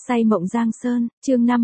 Say mộng Giang Sơn, chương 5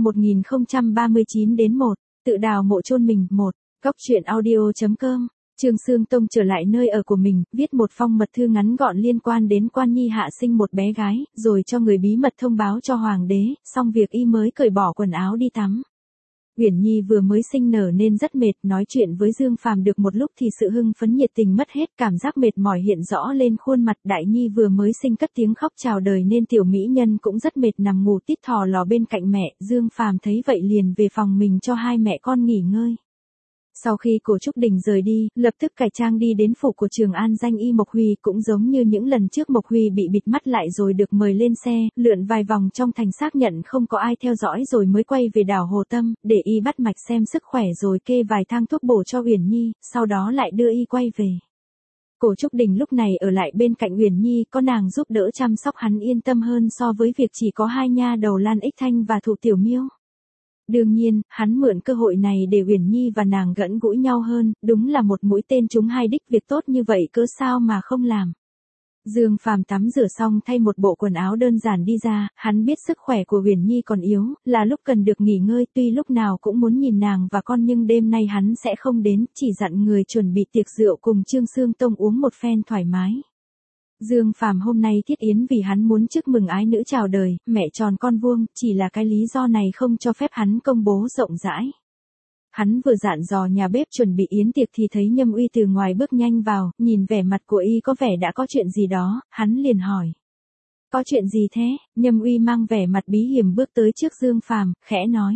1039 đến 1, tự đào mộ chôn mình, 1, Góc truyện audio.com. Trương Sương Tông trở lại nơi ở của mình, viết một phong mật thư ngắn gọn liên quan đến Quan Nhi hạ sinh một bé gái, rồi cho người bí mật thông báo cho hoàng đế, xong việc y mới cởi bỏ quần áo đi tắm. Uyển Nhi vừa mới sinh nở nên rất mệt, nói chuyện với Dương Phàm được một lúc thì sự hưng phấn nhiệt tình mất hết, cảm giác mệt mỏi hiện rõ lên khuôn mặt. Đại Nhi vừa mới sinh cất tiếng khóc chào đời nên tiểu mỹ nhân cũng rất mệt nằm ngủ tít thò lò bên cạnh mẹ. Dương Phàm thấy vậy liền về phòng mình cho hai mẹ con nghỉ ngơi. Sau khi Cổ Trúc Đình rời đi, lập tức cải trang đi đến phủ của Trường An danh y Mộc Huy, cũng giống như những lần trước Mộc Huy bị bịt mắt lại rồi được mời lên xe, lượn vài vòng trong thành xác nhận không có ai theo dõi rồi mới quay về đảo Hồ Tâm, để y bắt mạch xem sức khỏe rồi kê vài thang thuốc bổ cho Uyển Nhi, sau đó lại đưa y quay về. Cổ Trúc Đình lúc này ở lại bên cạnh Uyển Nhi, có nàng giúp đỡ chăm sóc hắn yên tâm hơn so với việc chỉ có hai nha đầu Lan Ích Thanh và Thụ Tiểu Miêu. Đương nhiên, hắn mượn cơ hội này để Uyển Nhi và nàng gần gũi nhau hơn, đúng là một mũi tên trúng hai đích, việc tốt như vậy cớ sao mà không làm. Dương Phàm tắm rửa xong thay một bộ quần áo đơn giản đi ra, hắn biết sức khỏe của Uyển Nhi còn yếu, là lúc cần được nghỉ ngơi, tuy lúc nào cũng muốn nhìn nàng và con nhưng đêm nay hắn sẽ không đến, chỉ dặn người chuẩn bị tiệc rượu cùng Trương Sương Tông uống một phen thoải mái. Dương Phàm hôm nay thiết yến vì hắn muốn chúc mừng ái nữ chào đời, mẹ tròn con vuông, chỉ là cái lý do này không cho phép hắn công bố rộng rãi. Hắn vừa dặn dò nhà bếp chuẩn bị yến tiệc thì thấy Nhâm Uy từ ngoài bước nhanh vào, nhìn vẻ mặt của y có vẻ đã có chuyện gì đó, hắn liền hỏi. Có chuyện gì thế? Nhâm Uy mang vẻ mặt bí hiểm bước tới trước Dương Phàm, khẽ nói.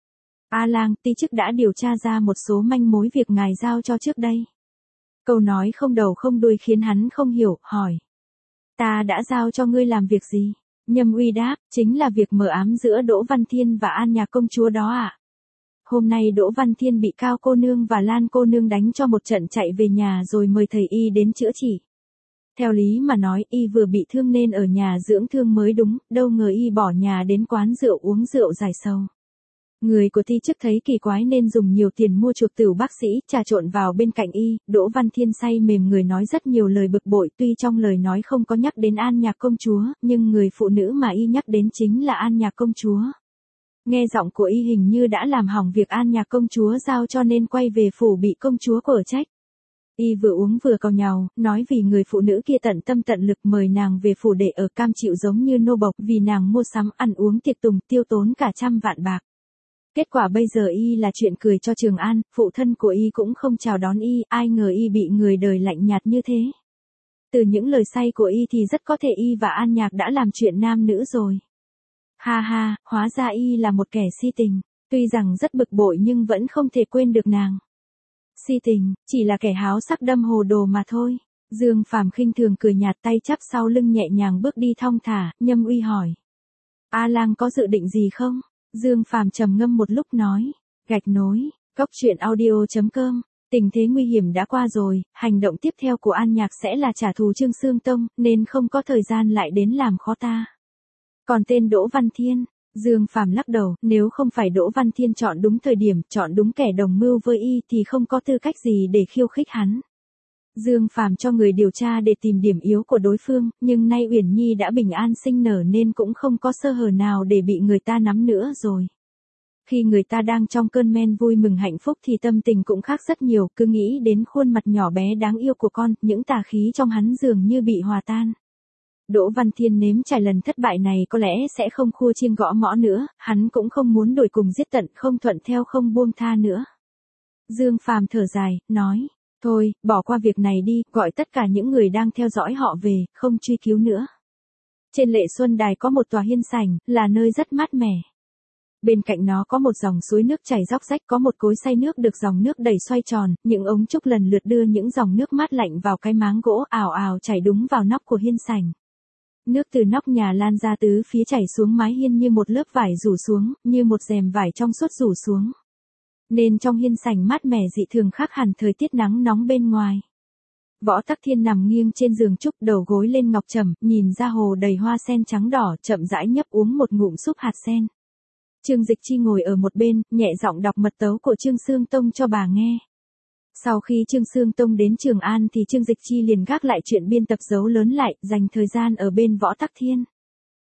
A Lang, ti chức đã điều tra ra một số manh mối việc ngài giao cho trước đây. Câu nói không đầu không đuôi khiến hắn không hiểu, hỏi. Ta đã giao cho ngươi làm việc gì? Nhâm Uy đáp, chính là việc mờ ám giữa Đỗ Văn Thiên và An Nhạc công chúa đó ạ. Hôm nay Đỗ Văn Thiên bị Cao cô nương và Lan cô nương đánh cho một trận chạy về nhà rồi mời thầy y đến chữa trị. Theo lý mà nói y vừa bị thương nên ở nhà dưỡng thương mới đúng, đâu ngờ y bỏ nhà đến quán rượu uống rượu giải sầu. Người của ti chức thấy kỳ quái nên dùng nhiều tiền mua chuộc tửu bác sĩ, trà trộn vào bên cạnh y. Đỗ Văn Thiên say mềm người nói rất nhiều lời bực bội, tuy trong lời nói không có nhắc đến An Nhạc công chúa, nhưng người phụ nữ mà y nhắc đến chính là An Nhạc công chúa. Nghe giọng của y hình như đã làm hỏng việc An Nhạc công chúa giao cho nên quay về phủ bị công chúa quở trách. Y vừa uống vừa càu nhàu, nói vì người phụ nữ kia tận tâm tận lực mời nàng về phủ để ở, cam chịu giống như nô bộc vì nàng mua sắm ăn uống tiệc tùng tiêu tốn cả trăm vạn bạc. Kết quả bây giờ y là chuyện cười cho Trường An, phụ thân của y cũng không chào đón y, ai ngờ y bị người đời lạnh nhạt như thế. Từ những lời say của y thì rất có thể y và An Nhạc đã làm chuyện nam nữ rồi. Ha ha, hóa ra y là một kẻ si tình, tuy rằng rất bực bội nhưng vẫn không thể quên được nàng. Si tình, chỉ là kẻ háo sắc đâm hồ đồ mà thôi. Dương Phàm khinh thường cười nhạt, tay chắp sau lưng nhẹ nhàng bước đi thong thả. Nhâm Uy hỏi. A Lang có dự định gì không? Dương Phàm trầm ngâm một lúc nói. Gạch nối, Góc truyện audio.com. Tình thế nguy hiểm đã qua rồi, hành động tiếp theo của An Nhạc sẽ là trả thù Trương Sương Tông, nên không có thời gian lại đến làm khó ta. Còn tên Đỗ Văn Thiên, Dương Phàm lắc đầu, nếu không phải Đỗ Văn Thiên chọn đúng thời điểm, chọn đúng kẻ đồng mưu với y thì không có tư cách gì để khiêu khích hắn. Dương Phàm cho người điều tra để tìm điểm yếu của đối phương, nhưng nay Uyển Nhi đã bình an sinh nở nên cũng không có sơ hở nào để bị người ta nắm nữa rồi. Khi người ta đang trong cơn men vui mừng hạnh phúc thì tâm tình cũng khác rất nhiều, cứ nghĩ đến khuôn mặt nhỏ bé đáng yêu của con, những tà khí trong hắn dường như bị hòa tan. Đỗ Văn Thiên nếm trải lần thất bại này có lẽ sẽ không khua chiêng gõ mõ nữa, hắn cũng không muốn đuổi cùng giết tận, không thuận theo không buông tha nữa. Dương Phàm thở dài, nói, thôi, bỏ qua việc này đi, gọi tất cả những người đang theo dõi họ về, không truy cứu nữa. Trên Lệ Xuân Đài có một tòa hiên sảnh, là nơi rất mát mẻ. Bên cạnh nó có một dòng suối nước chảy róc rách, có một cối xay nước được dòng nước đẩy xoay tròn, những ống trúc lần lượt đưa những dòng nước mát lạnh vào cái máng gỗ, ào ào chảy đúng vào nóc của hiên sảnh. Nước từ nóc nhà lan ra tứ phía chảy xuống mái hiên như một lớp vải rủ xuống, như một rèm vải trong suốt rủ xuống. Nên trong hiên sảnh mát mẻ dị thường khác hẳn thời tiết nắng nóng bên ngoài. Võ Tắc Thiên nằm nghiêng trên giường trúc, đầu gối lên ngọc trầm, nhìn ra hồ đầy hoa sen trắng đỏ, chậm rãi nhấp uống một ngụm súp hạt sen. Trương Dịch Chi ngồi ở một bên, nhẹ giọng đọc mật tấu của Trương Sương Tông cho bà nghe. Sau khi Trương Sương Tông đến Trường An thì Trương Dịch Chi liền gác lại chuyện biên tập dấu lớn lại, dành thời gian ở bên Võ Tắc Thiên.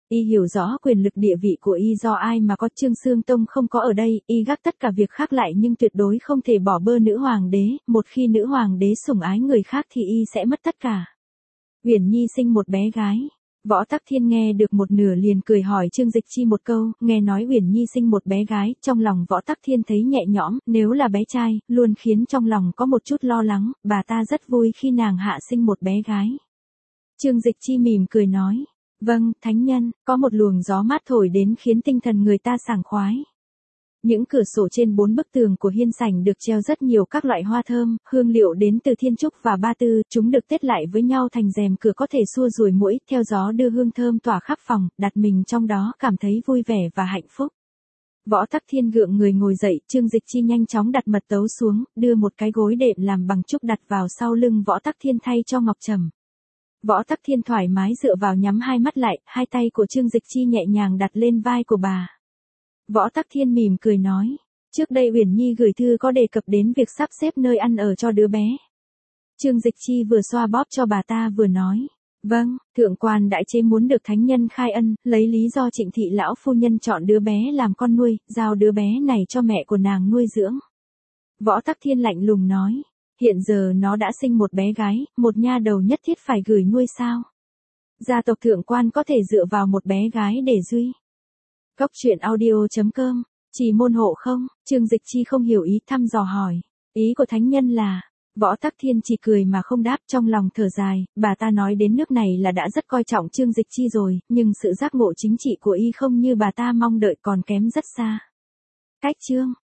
Y hiểu rõ quyền lực địa vị của Y do ai mà có, Trương Xương Tông không có ở đây, Y gác tất cả việc khác lại nhưng tuyệt đối không thể bỏ bơ nữ hoàng đế, một khi nữ hoàng đế sủng ái người khác thì Y sẽ mất tất cả. Uyển Nhi sinh một bé gái. Võ Tắc Thiên nghe được một nửa liền cười hỏi Trương Dịch Chi một câu, nghe nói Uyển Nhi sinh một bé gái, trong lòng Võ Tắc Thiên thấy nhẹ nhõm, nếu là bé trai, luôn khiến trong lòng có một chút lo lắng, bà ta rất vui khi nàng hạ sinh một bé gái. Trương Dịch Chi mỉm cười nói, vâng, thánh nhân, có một luồng gió mát thổi đến khiến tinh thần người ta sảng khoái. Những cửa sổ trên 4 bức tường của hiên sảnh được treo rất nhiều các loại hoa thơm, hương liệu đến từ thiên trúc và ba tư, chúng được tết lại với nhau thành rèm cửa có thể xua ruồi muỗi, theo gió đưa hương thơm tỏa khắp phòng, đặt mình trong đó cảm thấy vui vẻ và hạnh phúc. Võ Tắc Thiên gượng người ngồi dậy, Trương Dịch Chi nhanh chóng đặt mật tấu xuống, đưa một cái gối đệm làm bằng trúc đặt vào sau lưng Võ Tắc Thiên thay cho Ngọc Trầm. Võ Tắc Thiên thoải mái dựa vào nhắm hai mắt lại, hai tay của Trương Dịch Chi nhẹ nhàng đặt lên vai của bà. Võ Tắc Thiên mỉm cười nói, trước đây Uyển Nhi gửi thư có đề cập đến việc sắp xếp nơi ăn ở cho đứa bé. Trương Dịch Chi vừa xoa bóp cho bà ta vừa nói, vâng, thượng quan đại chế muốn được thánh nhân khai ân, lấy lý do Trịnh thị lão phu nhân chọn đứa bé làm con nuôi, giao đứa bé này cho mẹ của nàng nuôi dưỡng. Võ Tắc Thiên lạnh lùng nói, hiện giờ nó đã sinh một bé gái, một nha đầu nhất thiết phải gửi nuôi sao? Gia tộc thượng quan có thể dựa vào một bé gái để duy. Cốc truyện audio.com, chỉ môn hộ không? Trương Dịch Chi không hiểu ý thăm dò hỏi. Ý của thánh nhân là, Võ Tắc Thiên chỉ cười mà không đáp, trong lòng thở dài, bà ta nói đến nước này là đã rất coi trọng Trương Dịch Chi rồi, nhưng sự giác ngộ chính trị của Y không như bà ta mong đợi còn kém rất xa. Cách chương.